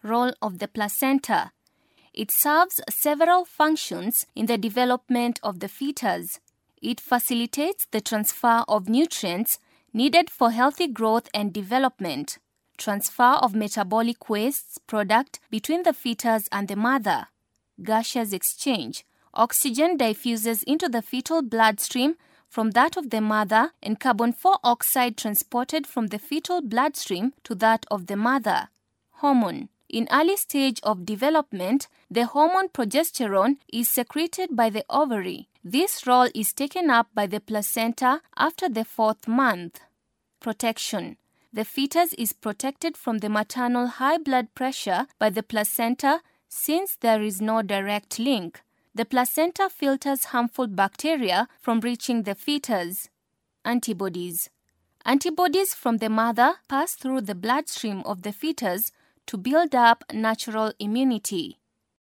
Role of the placenta. It serves several functions in the development of the fetus. It facilitates the transfer of nutrients needed for healthy growth and development, transfer of metabolic waste product between the fetus and the mother, gaseous exchange. Oxygen diffuses into the fetal bloodstream from that of the mother, and carbon dioxide transported from the fetal bloodstream to that of the mother. Hormone. In early stage of development, the hormone progesterone is secreted by the ovary. This role is taken up by the placenta after the 4th month. Protection. The fetus is protected from the maternal high blood pressure by the placenta since there is no direct link. The placenta filters harmful bacteria from reaching the fetus. Antibodies. Antibodies from the mother pass through the bloodstream of the fetus to build up natural immunity.